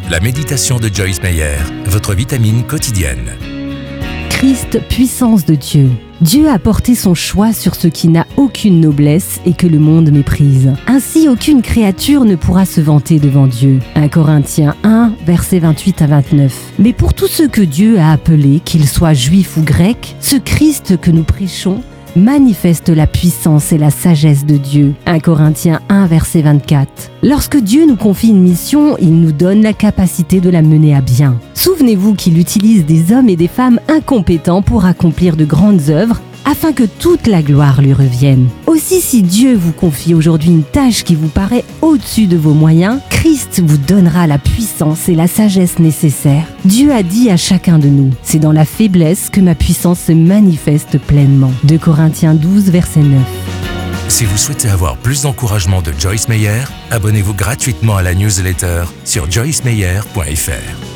La méditation de Joyce Meyer, votre vitamine quotidienne. Christ, puissance de Dieu. Dieu a porté son choix sur ce qui n'a aucune noblesse et que le monde méprise. Ainsi, aucune créature ne pourra se vanter devant Dieu. 1 Corinthiens 1, versets 28 à 29. Mais pour tous ceux que Dieu a appelés, qu'ils soient juifs ou grecs, ce Christ que nous prêchons manifeste la puissance et la sagesse de Dieu. 1 Corinthiens 1, verset 24. Lorsque Dieu nous confie une mission, il nous donne la capacité de la mener à bien. Souvenez-vous qu'il utilise des hommes et des femmes incompétents pour accomplir de grandes œuvres afin que toute la gloire lui revienne. Aussi, si Dieu vous confie aujourd'hui une tâche qui vous paraît au-dessus de vos moyens, Christ vous donnera la puissance et la sagesse nécessaires. Dieu a dit à chacun de nous, « C'est dans la faiblesse que ma puissance se manifeste pleinement. » 2 Corinthiens 12, verset 9. Si vous souhaitez avoir plus d'encouragement de Joyce Meyer, abonnez-vous gratuitement à la newsletter sur joycemeyer.fr.